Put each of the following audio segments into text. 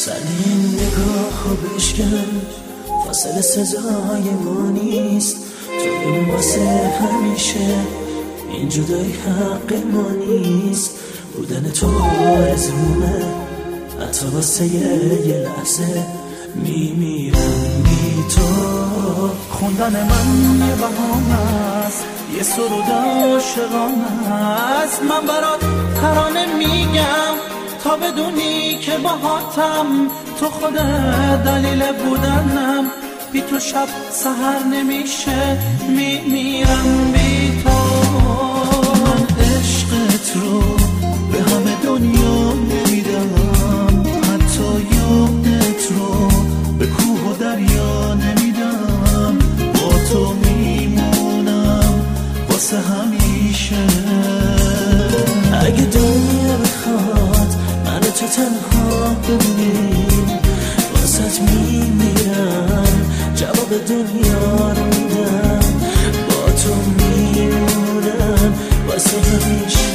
سلیم نگاه بشکن، فاصله سزای ما نیست. تو اون واسه همیشه، این جدایی حق ما نیست. بودن تو آرزومه، حتی واسه یه لحظه میمیرم بی تو. خوندن من یه بهانه است، یه سرود عاشقانه است. من برات ترانه میگم تا بدونی که باهاتم. تو خود دلیل بودنم، بی تو شب سحر نمیشه، میمیرم بی تو. من عشقت رو به همه دنیا نمیدم، حتی یادت رو به کوه و دریا نمیدم. با تو میمونم واسه همیشه. اگه دنیا بخواد من تو تنها بمونیم، واسه میمیرم، جواب دنیا رو میدم. با تو میمونم واسه همیشه.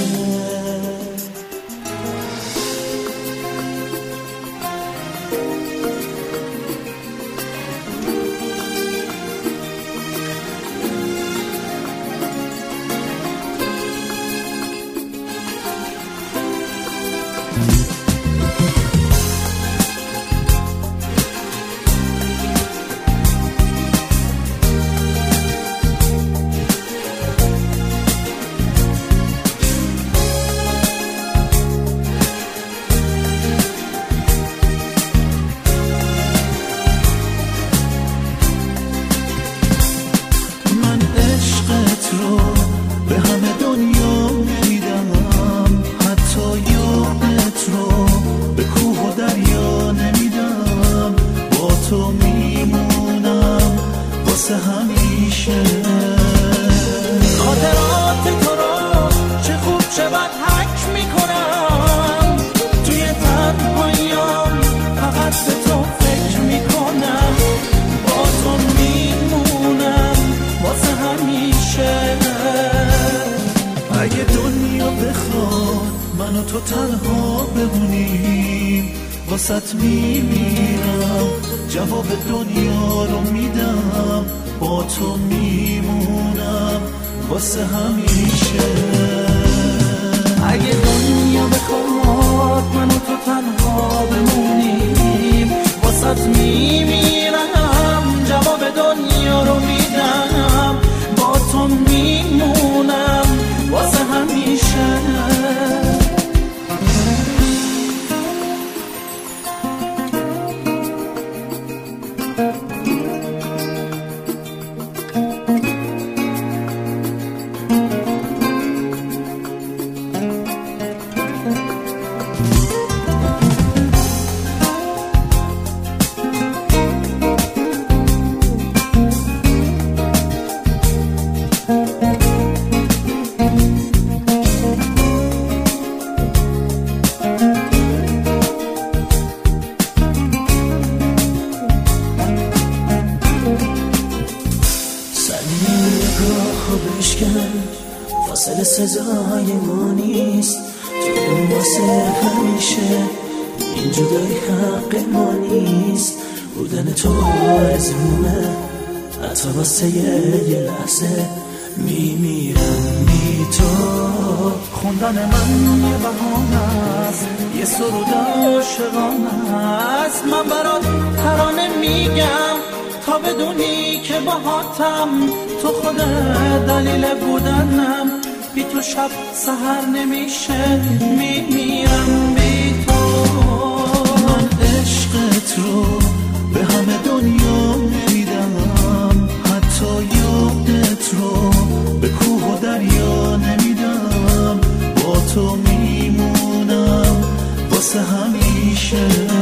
به همه دنیا نمیدم، حتی یادت رو به کوه و دریا نمیدم. با تو میمونم واسه همیشه. خاطرات تو رو چه خوب چه بد حک میکنم، توی تنهاییام فقط به تو فکر میکنم. با تو میمونم واسه همیشه. اگه دنیا بخواد من و تو تنها بمونیم، واسط میمیرم، جواب دنیا رو میدم. با تو میمونم واسه همیشه. اگه دنیا بخواد من و تو تنها بمونیم، واسط میمیرم، جواب دنیا رو میدم. با تو میمونم واسه همیشه. فاصله سزای ما نیست. تو اون واسه همیشه، این جدایی حق ما نیست. بودن تو آرزومه، حتی واسه یه لحظه میمیرم بی تو. خوندن من یه بهانه است، یه سرود عاشقانه است. من برات ترانه میگم تا بدونی که باهاتم. تو خود دلیل بودنم، بی تو شب سحر نمیشه، میمیرم بی تو. من عشقت رو به همه دنیا نمیدم، حتی یادت رو به کوه و دریا نمیدم. با تو میمونم واسه همیشه.